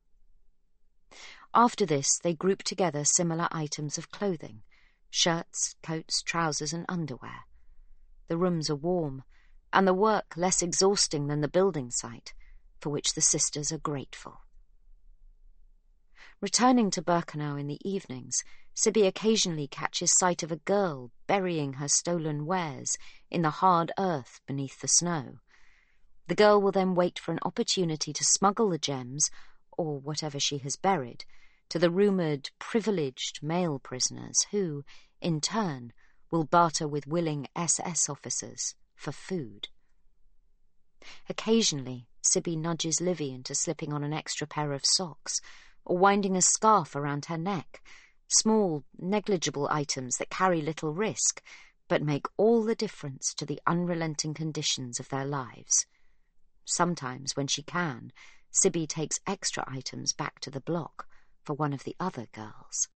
After this, they group together similar items of clothing: shirts, coats, trousers, and underwear. The rooms are warm, and the work less exhausting than the building site, for which the sisters are grateful. Returning to Birkenau in the evenings, Sibby occasionally catches sight of a girl burying her stolen wares in the hard earth beneath the snow. The girl will then wait for an opportunity to smuggle the gems, or whatever she has buried, to the rumoured privileged male prisoners who, in turn, will barter with willing SS officers for food. Occasionally, Sibby nudges Livy into slipping on an extra pair of socks, or winding a scarf around her neck, small, negligible items that carry little risk, but make all the difference to the unrelenting conditions of their lives. Sometimes, when she can, Sibby takes extra items back to the block for one of the other girls.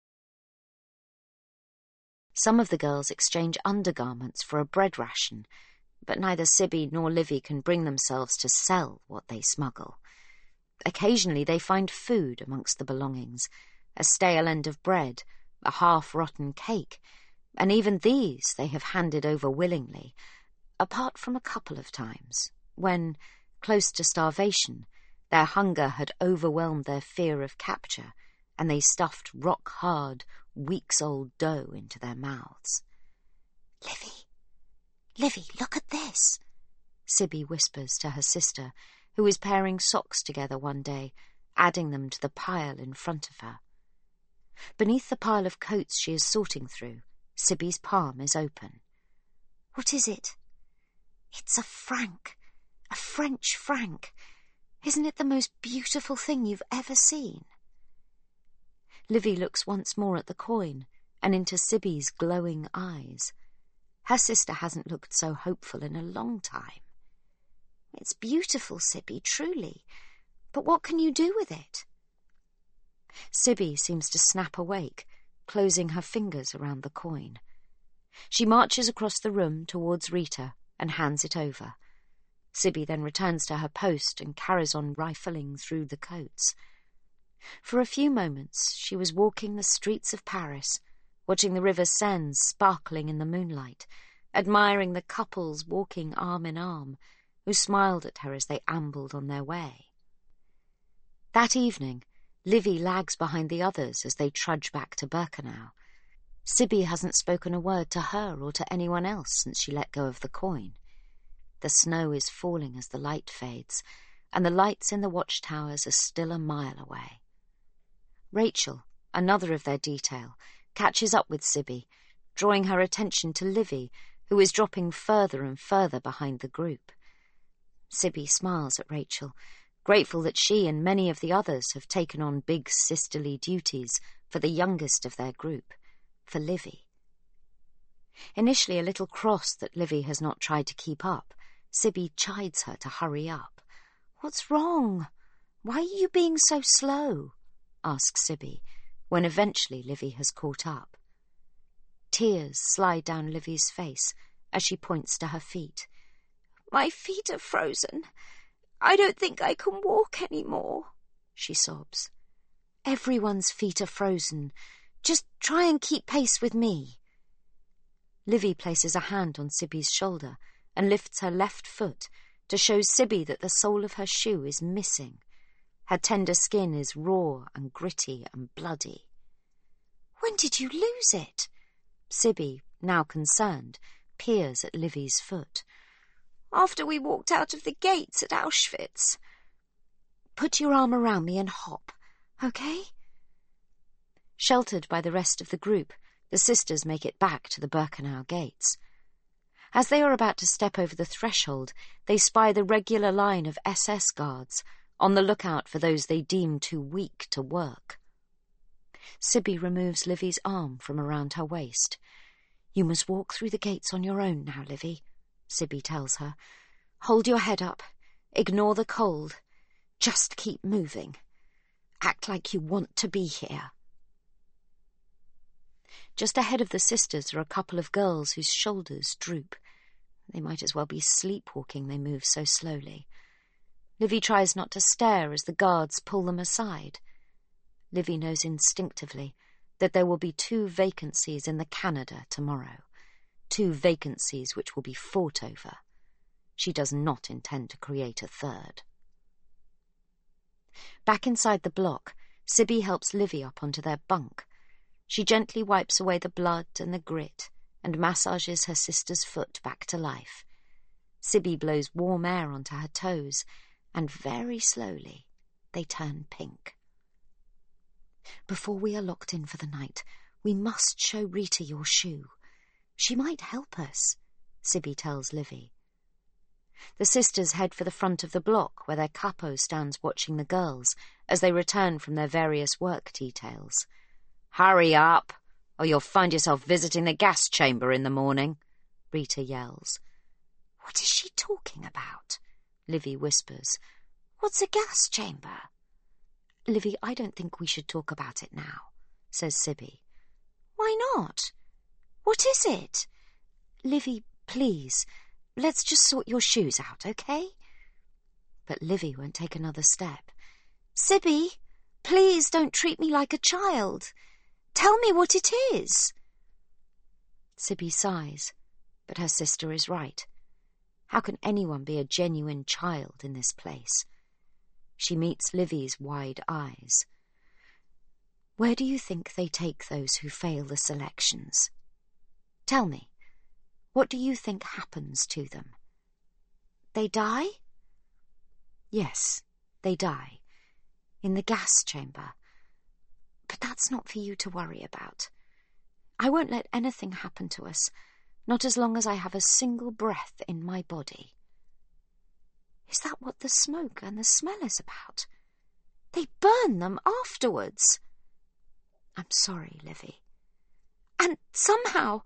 Some of the girls exchange undergarments for a bread ration, but neither Sibby nor Livy can bring themselves to sell what they smuggle. Occasionally they find food amongst the belongings, a stale end of bread, a half-rotten cake, and even these they have handed over willingly, apart from a couple of times, when, close to starvation, their hunger had overwhelmed their fear of capture, and they stuffed rock-hard, weeks-old dough into their mouths. Livy, look at this," Sibby whispers to her sister, who is pairing socks together one day, adding them to the pile in front of her. Beneath the pile of coats she is sorting through, Sibby's palm is open. What is it? It's a franc. A French franc. Isn't it the most beautiful thing you've ever seen? Livy looks once more at the coin and into Sibby's glowing eyes. Her sister hasn't looked so hopeful in a long time. It's beautiful, Sibby, truly. But what can you do with it? Sibby seems to snap awake, closing her fingers around the coin. She marches across the room towards Rita and hands it over. Sibby then returns to her post and carries on rifling through the coats. For a few moments she was walking the streets of Paris, watching the river Seine sparkling in the moonlight, admiring the couples walking arm in arm, who smiled at her as they ambled on their way. That evening, Livy lags behind the others as they trudge back to Birkenau. Sibby hasn't spoken a word to her or to anyone else since she let go of the coin. The snow is falling as the light fades, and the lights in the watchtowers are still a mile away. Rachel, another of their detail, catches up with Sibby, drawing her attention to Livy, who is dropping further and further behind the group. Sibby smiles at Rachel, grateful that she and many of the others have taken on big sisterly duties for the youngest of their group, for Livy. Initially a little cross that Livy has not tried to keep up, Sibby chides her to hurry up. "What's wrong? Why are you being so slow?" asks Sibby, when eventually Livy has caught up. Tears slide down Livy's face as she points to her feet. "My feet are frozen. I don't think I can walk any more," she sobs. "Everyone's feet are frozen. Just try and keep pace with me." Livy places a hand on Sibby's shoulder and lifts her left foot to show Sibby that the sole of her shoe is missing. Her tender skin is raw and gritty and bloody. "When did you lose it?" Sibby, now concerned, peers at Livy's foot. "After we walked out of the gates at Auschwitz." "Put your arm around me and hop, okay?" Sheltered by the rest of the group, the sisters make it back to the Birkenau gates. As they are about to step over the threshold, they spy the regular line of SS guards, on the lookout for those they deem too weak to work. Sibby removes Livy's arm from around her waist. "You must walk through the gates on your own now, Livy," Sibby tells her. "Hold your head up. Ignore the cold. Just keep moving. Act like you want to be here." Just ahead of the sisters are a couple of girls whose shoulders droop. They might as well be sleepwalking, they move so slowly. Livy tries not to stare as the guards pull them aside. Livy knows instinctively that there will be 2 vacancies in the Canada tomorrow, 2 vacancies which will be fought over. She does not intend to create a 3rd. Back inside the block, Sibby helps Livy up onto their bunk. She gently wipes away the blood and the grit and massages her sister's foot back to life. Sibby blows warm air onto her toes, and very slowly they turn pink. "Before we are locked in for the night, we must show Rita your shoe. She might help us," Sibby tells Livy. The sisters head for the front of the block, where their capo stands watching the girls as they return from their various work details. "Hurry up, or you'll find yourself visiting the gas chamber in the morning," Rita yells. "What is she talking about?" Livy whispers. "What's a gas chamber?" "Livy, I don't think we should talk about it now," says Sibby. "Why not? What is it?" "Livy, please, let's just sort your shoes out, okay?" But Livy won't take another step. "Sibby, please don't treat me like a child. Tell me what it is." Sibby sighs, but her sister is right. How can anyone be a genuine child in this place? She meets Livy's wide eyes. "Where do you think they take those who fail the selections? Tell me, what do you think happens to them?" "They die?" "Yes, they die. In the gas chamber. But that's not for you to worry about. I won't let anything happen to us. Not as long as I have a single breath in my body. Is that what the smoke and the smell is about? They burn them afterwards. I'm sorry, Livy. And somehow,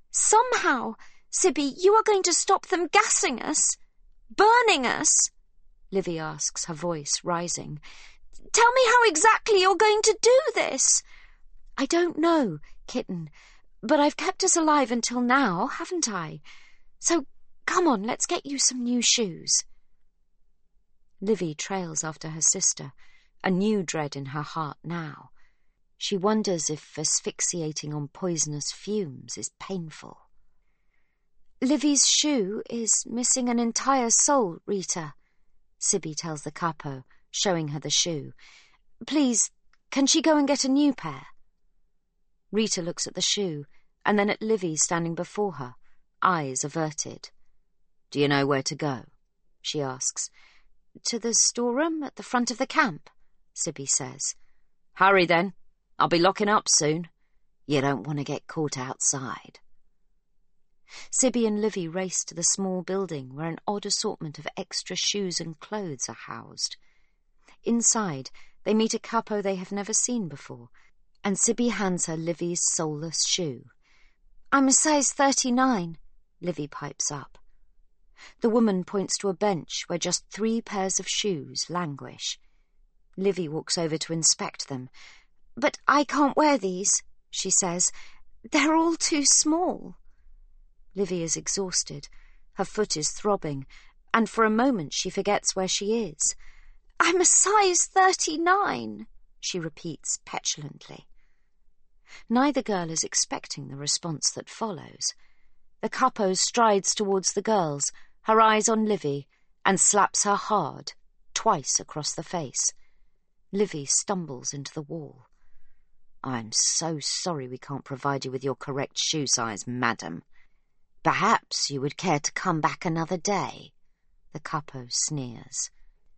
Sibby, you are going to stop them gassing us, burning us? Livy asks, her voice rising. Tell me how exactly you're going to do this. I don't know, kitten, but I've kept us alive until now, haven't I? So come on, let's get you some new shoes. Livy trails after her sister, a new dread in her heart now. She wonders if asphyxiating on poisonous fumes is painful. Livy's shoe is missing an entire sole, Rita, Sibby tells the capo, showing her the shoe. Please, can she go and get a new pair? Rita looks at the shoe, and then at Livy standing before her, eyes averted. Do you know where to go? She asks. To the storeroom at the front of the camp, Sibby says. Hurry then. I'll be locking up soon. You don't want to get caught outside. Sibby and Livy race to the small building where an odd assortment of extra shoes and clothes are housed. Inside, they meet a capo they have never seen before, and Sibby hands her Livy's soleless shoe. I'm a size 39, Livy pipes up. The woman points to a bench where just 3 pairs of shoes languish. Livy walks over to inspect them. But I can't wear these, she says. They're all too small. Livy is exhausted. Her foot is throbbing, and for a moment she forgets where she is. I'm a size 39, she repeats petulantly. Neither girl is expecting the response that follows. The capo strides towards the girls, her eyes on Livy, and slaps her hard, twice across the face. Livy stumbles into the wall. I'm so sorry we can't provide you with your correct shoe size, madam. Perhaps you would care to come back another day, the capo sneers.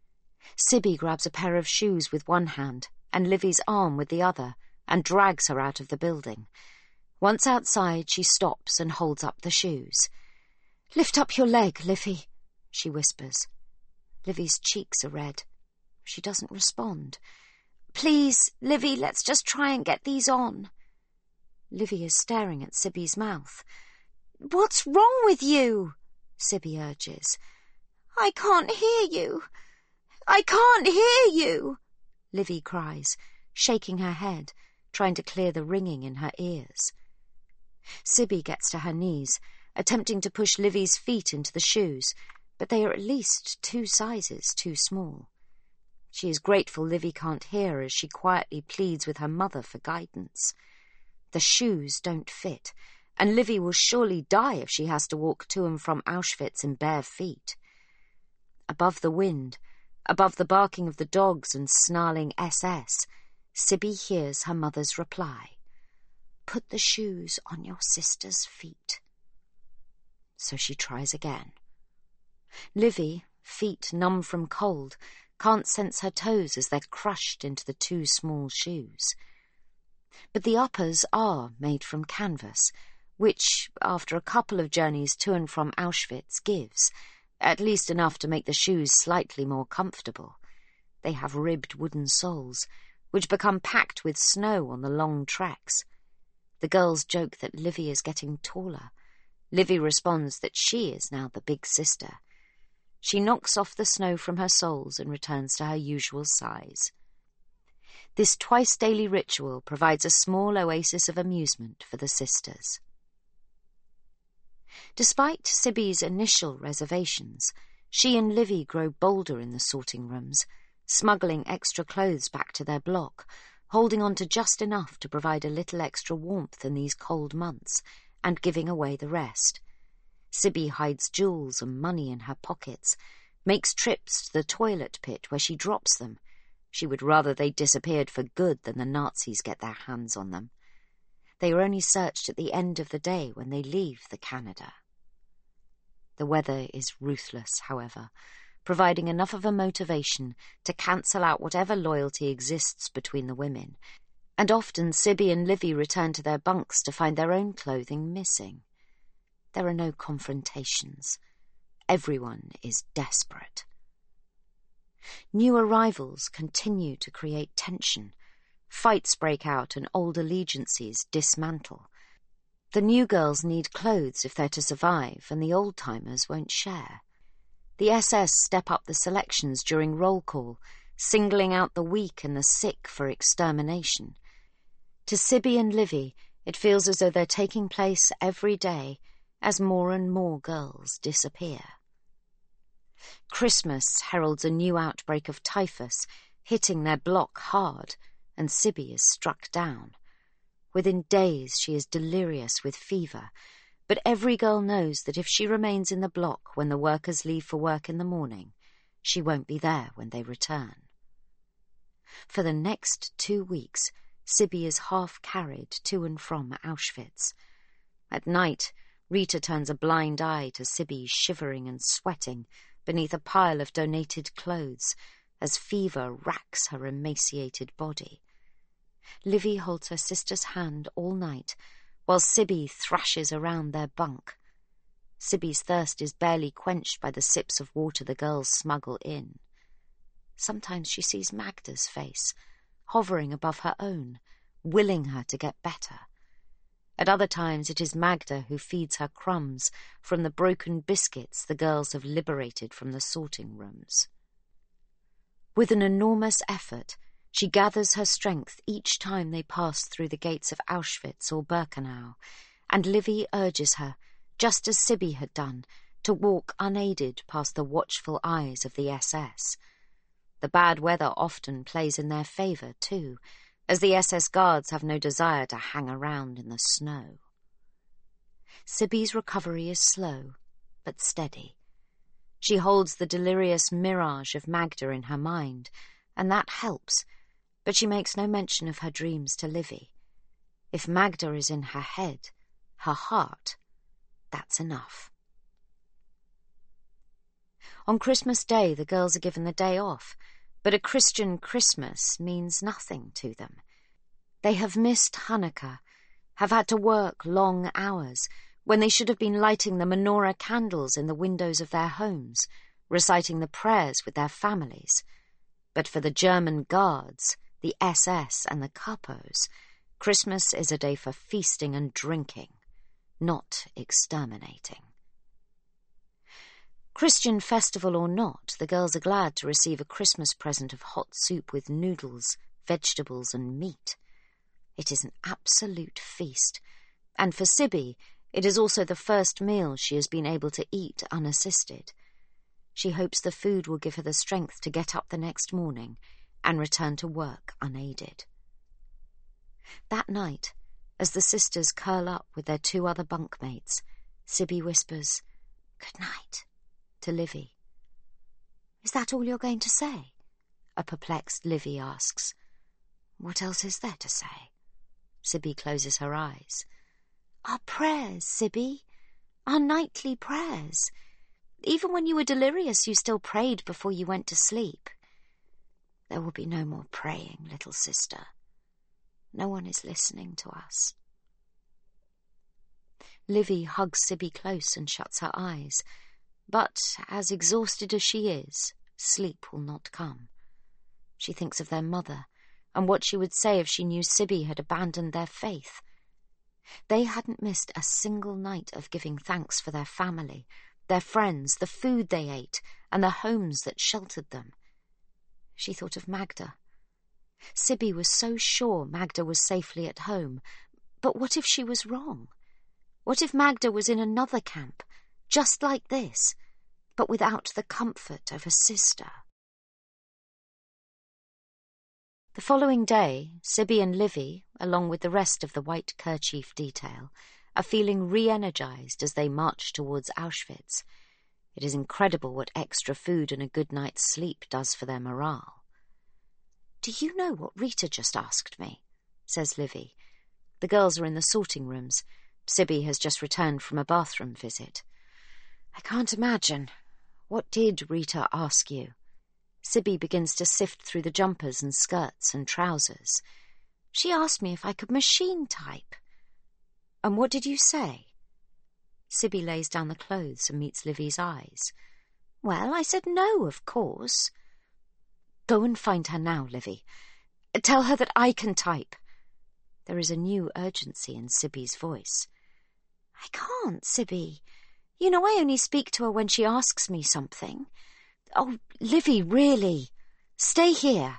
Sibby grabs a pair of shoes with one hand and Livy's arm with the other and drags her out of the building. Once outside, she stops and holds up the shoes. Lift up your leg, Livy, she whispers. Livy's cheeks are red. She doesn't respond. Please, Livy, let's just try and get these on. Livy is staring at Sibby's mouth. What's wrong with you? Sibby urges. I can't hear you. I can't hear you, Livy cries, shaking her head, trying to clear the ringing in her ears. Sibby gets to her knees, attempting to push Livy's feet into the shoes, but they are at least 2 sizes too small. She is grateful Livy can't hear as she quietly pleads with her mother for guidance. The shoes don't fit, and Livy will surely die if she has to walk to and from Auschwitz in bare feet. Above the wind, above the barking of the dogs and snarling SS, Sibby hears her mother's reply. Put the shoes on your sister's feet. So she tries again. Livy, feet numb from cold, can't sense her toes as they're crushed into the 2 small shoes. But the uppers are made from canvas, which, after a couple of journeys to and from Auschwitz, gives, at least enough to make the shoes slightly more comfortable. They have ribbed wooden soles, which become packed with snow on the long treks. The girls joke that Livy is getting taller. Livy responds that she is now the big sister. She knocks off the snow from her soles and returns to her usual size. This twice-daily ritual provides a small oasis of amusement for the sisters. Despite Sibby's initial reservations, she and Livy grow bolder in the sorting rooms, smuggling extra clothes back to their block, holding on to just enough to provide a little extra warmth in these cold months, and giving away the rest. Sibby hides jewels and money in her pockets, makes trips to the toilet pit where she drops them. She would rather they disappeared for good than the Nazis get their hands on them. They are only searched at the end of the day when they leave the Canada. The weather is ruthless, however, providing enough of a motivation to cancel out whatever loyalty exists between the women, and often Sibby and Livy return to their bunks to find their own clothing missing. There are no confrontations. Everyone is desperate. New arrivals continue to create tension. Fights break out and old allegiances dismantle. The new girls need clothes if they're to survive, and the old-timers won't share. The SS step up the selections during roll call, singling out the weak and the sick for extermination. To Sibby and Livy, it feels as though they're taking place every day as more and more girls disappear. Christmas heralds a new outbreak of typhus, hitting their block hard, and Sibby is struck down. Within days she is delirious with fever, but every girl knows that if she remains in the block when the workers leave for work in the morning, she won't be there when they return. For the next 2 weeks, Sibby is half-carried to and from Auschwitz. At night, Rita turns a blind eye to Sibby shivering and sweating beneath a pile of donated clothes as fever racks her emaciated body. Livy holds her sister's hand all night, while Sibby thrashes around their bunk. Sibby's thirst is barely quenched by the sips of water the girls smuggle in. Sometimes she sees Magda's face, hovering above her own, willing her to get better. At other times it is Magda who feeds her crumbs from the broken biscuits the girls have liberated from the sorting rooms. With an enormous effort, she gathers her strength each time they pass through the gates of Auschwitz or Birkenau, and Livy urges her, just as Sibby had done, to walk unaided past the watchful eyes of the SS. The bad weather often plays in their favour, too, as the SS guards have no desire to hang around in the snow. Sibby's recovery is slow, but steady. She holds the delirious mirage of Magda in her mind, and that helps, but she makes no mention of her dreams to Livy. If Magda is in her head, her heart, that's enough. On Christmas Day, the girls are given the day off, but a Christian Christmas means nothing to them. They have missed Hanukkah, have had to work long hours, when they should have been lighting the menorah candles in the windows of their homes, reciting the prayers with their families. But for the German guards, the SS and the Kapos, Christmas is a day for feasting and drinking, not exterminating. Christian festival or not, the girls are glad to receive a Christmas present of hot soup with noodles, vegetables and meat. It is an absolute feast, and for Sibby, it is also the first meal she has been able to eat unassisted. She hopes the food will give her the strength to get up the next morning and return to work unaided. That night, as the sisters curl up with their 2 other bunkmates, Sibby whispers, "Good night," to Livy. "Is that all you're going to say?" a perplexed Livy asks. "What else is there to say?" Sibby closes her eyes. "Our prayers, Sibby. Our nightly prayers. Even when you were delirious, you still prayed before you went to sleep. There will be no more praying, little sister. No one is listening to us." Livy hugs Sibby close and shuts her eyes, but, as exhausted as she is, sleep will not come. She thinks of their mother, and what she would say if she knew Sibby had abandoned their faith. They hadn't missed a single night of giving thanks for their family, their friends, the food they ate, and the homes that sheltered them. She thought of Magda. Sibby was so sure Magda was safely at home, but what if she was wrong? What if Magda was in another camp, just like this, but without the comfort of a sister? The following day, Sibby and Livy, along with the rest of the white kerchief detail, are feeling re-energized as they march towards Auschwitz. It is incredible what extra food and a good night's sleep does for their morale. "Do you know what Rita just asked me?" says Livy. The girls are in the sorting rooms. Sibby has just returned from a bathroom visit. "I can't imagine. What did Rita ask you?" Sibby begins to sift through the jumpers and skirts and trousers. "She asked me if I could machine type." "And what did you say?" Sibby lays down the clothes and meets Livy's eyes. Well, I said no, of course. Go and find her now, Livy. Tell her that I can type. There is a new urgency in Sibby's voice. I can't, Sibby. You know I only speak to her when she asks me something. Oh, Livy, really. Stay here.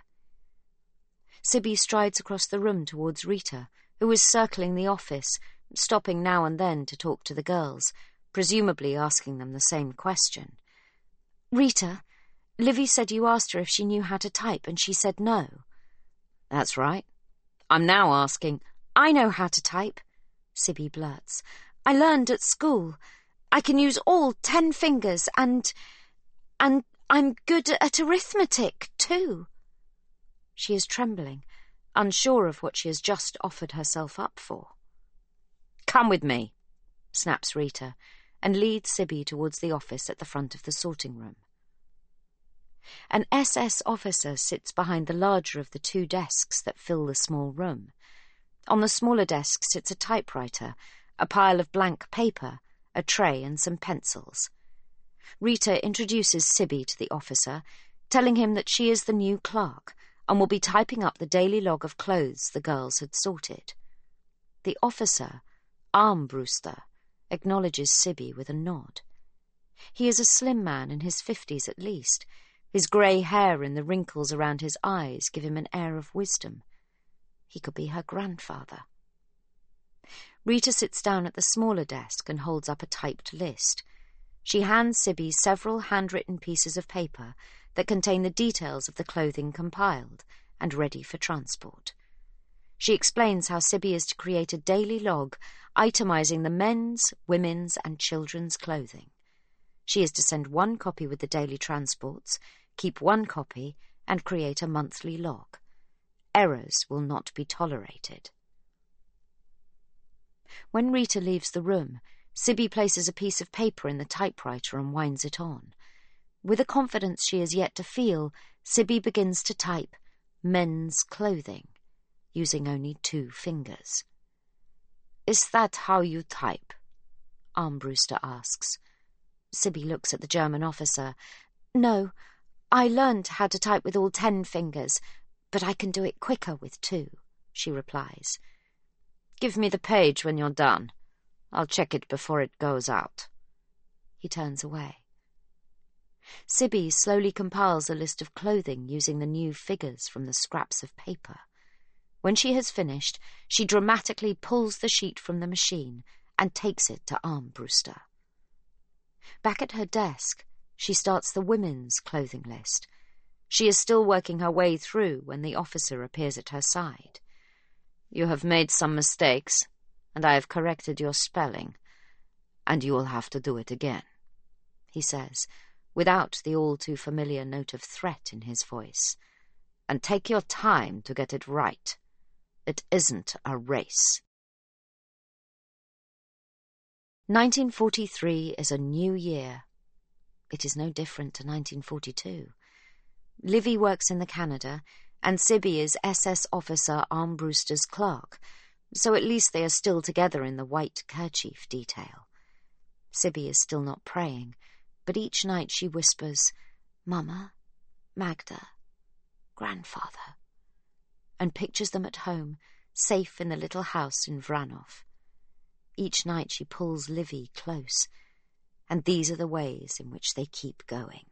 Sibby strides across the room towards Rita, who is circling the office, stopping now and then to talk to the girls, presumably asking them the same question. Rita, Livy said you asked her if she knew how to type, and she said no. That's right. I'm now asking. I know how to type, Sibby blurts. I learned at school. I can use all 10 fingers, and I'm good at arithmetic, too. She is trembling, unsure of what she has just offered herself up for. Come with me, snaps Rita, and leads Sibby towards the office at the front of the sorting room. An SS officer sits behind the larger of the 2 desks that fill the small room. On the smaller desk sits a typewriter, a pile of blank paper, a tray and some pencils. Rita introduces Sibby to the officer, telling him that she is the new clerk and will be typing up the daily log of clothes the girls had sorted. The officer, Armbruster, acknowledges Sibby with a nod. He is a slim man in his 50s at least. His grey hair and the wrinkles around his eyes give him an air of wisdom. He could be her grandfather. Rita sits down at the smaller desk and holds up a typed list. She hands Sibby several handwritten pieces of paper that contain the details of the clothing compiled and ready for transport. She explains how Sibby is to create a daily log itemizing the men's, women's and children's clothing. She is to send 1 copy with the daily transports, keep 1 copy, and create a monthly log. Errors will not be tolerated. When Rita leaves the room, Sibby places a piece of paper in the typewriter and winds it on. With a confidence she is yet to feel, Sibby begins to type men's clothing, using only 2 fingers. Is that how you type? Armbruster asks. Sibby looks at the German officer. No, I learned how to type with all 10 fingers, but I can do it quicker with 2, she replies. Give me the page when you're done. I'll check it before it goes out. He turns away. Sibby slowly compiles a list of clothing using the new figures from the scraps of paper. When she has finished, she dramatically pulls the sheet from the machine and takes it to Armbruster. Back at her desk, she starts the women's clothing list. She is still working her way through when the officer appears at her side. You have made some mistakes, and I have corrected your spelling, and you will have to do it again, he says, without the all-too-familiar note of threat in his voice. And take your time to get it right. It isn't a race. 1943 is a new year. It is no different to 1942. Livy works in the Canada, and Sibby is SS officer Armbruster's clerk, so at least they are still together in the white kerchief detail. Sibby is still not praying, but each night she whispers, Mama, Magda, Grandfather, and pictures them at home, safe in the little house in Vranov. Each night she pulls Livy close, and these are the ways in which they keep going.